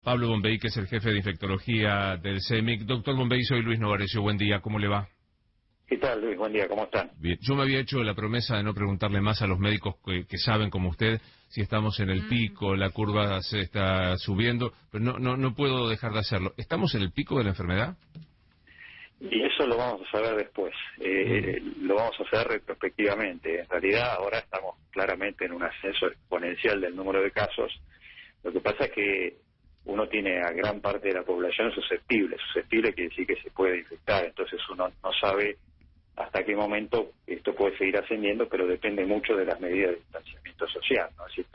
Pablo Bombey, que es el jefe de infectología del CEMIC. Doctor Bombey, soy Luis Novarecio. Buen día, ¿cómo le va? ¿Qué tal, Luis? Buen día, ¿cómo están? Bien. Yo me había hecho la promesa de no preguntarle más a los médicos que saben, como usted, si estamos en el pico, la curva se está subiendo, pero no puedo dejar de hacerlo. ¿Estamos en el pico de la enfermedad? Y eso lo vamos a saber después. Lo vamos a hacer retrospectivamente. En realidad, ahora estamos claramente en un ascenso exponencial del número de casos. Lo que pasa es que uno tiene a gran parte de la población susceptible. Susceptible quiere decir que se puede infectar. Entonces uno no sabe hasta qué momento esto puede seguir ascendiendo, pero depende mucho de las medidas de distanciamiento social, ¿no? Así,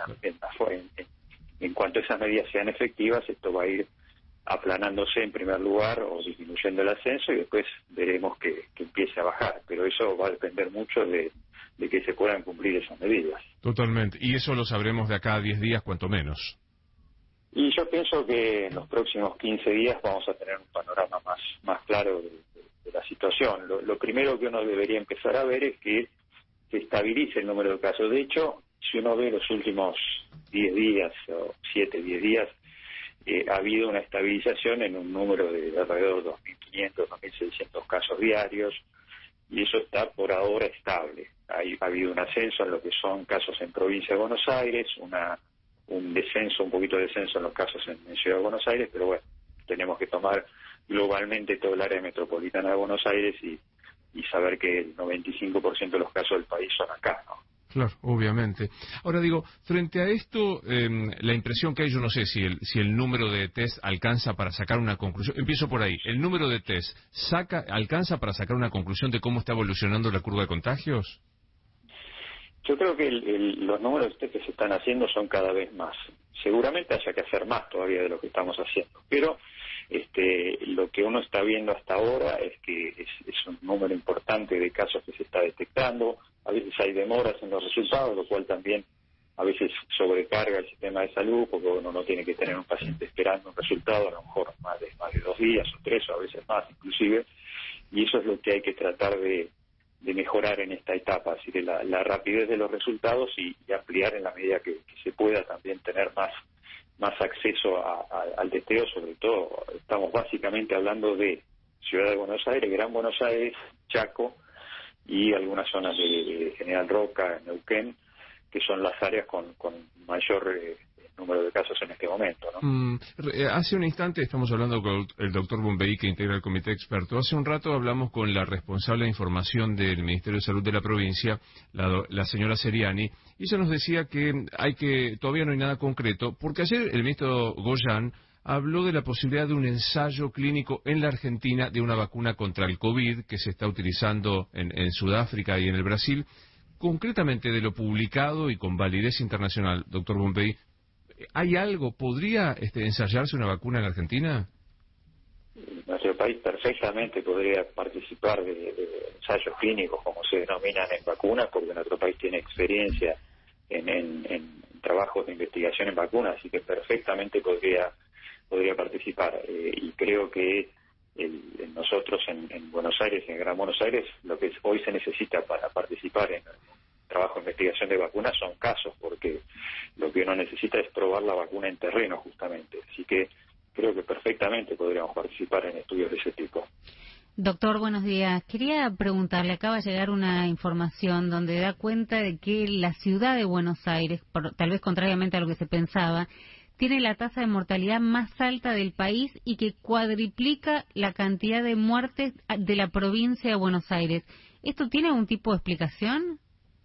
en cuanto esas medidas sean efectivas, esto va a ir aplanándose en primer lugar o disminuyendo el ascenso y después veremos que empiece a bajar, pero eso va a depender mucho de que se puedan cumplir esas medidas. Totalmente, y eso lo sabremos de acá a 10 días, cuanto menos. Y yo pienso que en los próximos 15 días vamos a tener un panorama más claro de la situación. Lo primero que uno debería empezar a ver es que se estabilice el número de casos. De hecho, si uno ve los últimos 10 días o 7, 10 días, ha habido una estabilización en un número de alrededor de 2.500, 2.600 casos diarios, y eso está por ahora estable. Ha habido un ascenso en lo que son casos en provincia de Buenos Aires, un descenso, un poquito de descenso en los casos en Ciudad de Buenos Aires, pero bueno, tenemos que tomar globalmente todo el área metropolitana de Buenos Aires y saber que el 95% de los casos del país son acá, ¿no? Claro, obviamente. Ahora digo, frente a esto, la impresión que hay, yo no sé si el número de test alcanza para sacar una conclusión. Empiezo por ahí. ¿El número de test alcanza para sacar una conclusión de cómo está evolucionando la curva de contagios? Yo creo que los números de test que se están haciendo son cada vez más. Seguramente haya que hacer más todavía de lo que estamos haciendo, pero lo que uno está viendo hasta ahora es que es un número importante de casos que se está detectando. A veces hay demoras en los resultados, lo cual también a veces sobrecarga el sistema de salud, porque uno no tiene que tener un paciente esperando un resultado, a lo mejor más de 2 días o 3 o a veces más inclusive, y eso es lo que hay que tratar de mejorar en esta etapa, así que la rapidez de los resultados y ampliar en la medida que se pueda también tener más acceso al testeo. Sobre todo estamos básicamente hablando de Ciudad de Buenos Aires, Gran Buenos Aires, Chaco y algunas zonas de General Roca, Neuquén, que son las áreas con mayor número de casos en este momento, ¿no? Hace un instante estamos hablando con el doctor Bombey, que integra el comité experto. Hace un rato hablamos con la responsable de información del Ministerio de Salud de la provincia, la señora Seriani, y ella nos decía que todavía no hay nada concreto, porque ayer el ministro Goyan habló de la posibilidad de un ensayo clínico en la Argentina de una vacuna contra el COVID que se está utilizando en Sudáfrica y en el Brasil. Concretamente de lo publicado y con validez internacional, doctor Bombey, ¿hay algo? ¿Podría ensayarse una vacuna en la Argentina? Nuestro país perfectamente podría participar de ensayos clínicos, como se denominan en vacunas, porque nuestro país tiene experiencia en trabajos de investigación en vacunas, así que perfectamente podría participar. Y creo que nosotros en Buenos Aires, en Gran Buenos Aires, lo que hoy se necesita para participar en trabajo de investigación de vacunas son casos, porque lo que uno necesita es probar la vacuna en terreno justamente, así que creo que perfectamente podríamos participar en estudios de ese tipo. Doctor, buenos días. Quería preguntarle, acaba de llegar una información donde da cuenta de que la ciudad de Buenos Aires, tal vez contrariamente a lo que se pensaba, tiene la tasa de mortalidad más alta del país y que cuadriplica la cantidad de muertes de la provincia de Buenos Aires. ¿Esto tiene algún tipo de explicación?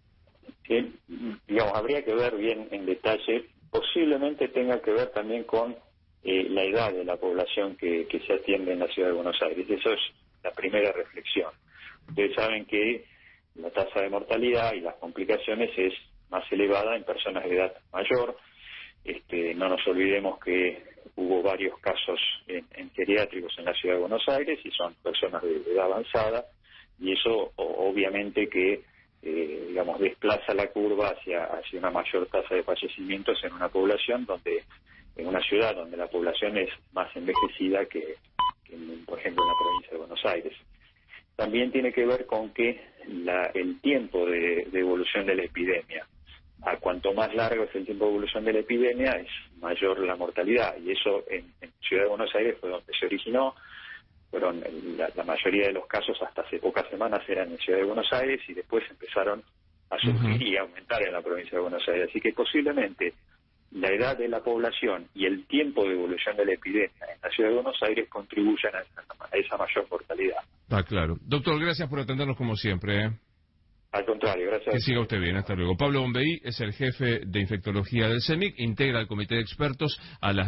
Digamos, habría que ver bien en detalle. Posiblemente tenga que ver también con la edad de la población que se atiende en la ciudad de Buenos Aires. Eso es la primera reflexión. Ustedes saben que la tasa de mortalidad y las complicaciones es más elevada en personas de edad mayor. No nos olvidemos que hubo varios casos en geriátricos en la ciudad de Buenos Aires y son personas de edad avanzada, y eso obviamente que desplaza la curva hacia una mayor tasa de fallecimientos en una población en una ciudad donde la población es más envejecida que por ejemplo en la provincia de Buenos Aires. También tiene que ver con que el tiempo de evolución de la epidemia. a cuanto más largo es el tiempo de evolución de la epidemia, es mayor la mortalidad. Y eso en Ciudad de Buenos Aires fue donde se originó. Fueron la mayoría de los casos hasta hace pocas semanas eran en Ciudad de Buenos Aires y después empezaron a surgir y a aumentar en la provincia de Buenos Aires. Así que posiblemente la edad de la población y el tiempo de evolución de la epidemia en la Ciudad de Buenos Aires contribuyan a esa mayor mortalidad. Está claro. Doctor, gracias por atendernos como siempre. Al contrario, gracias. Que siga usted bien, hasta luego. Pablo Bombey es el jefe de infectología del CEMIC, integra el comité de expertos a las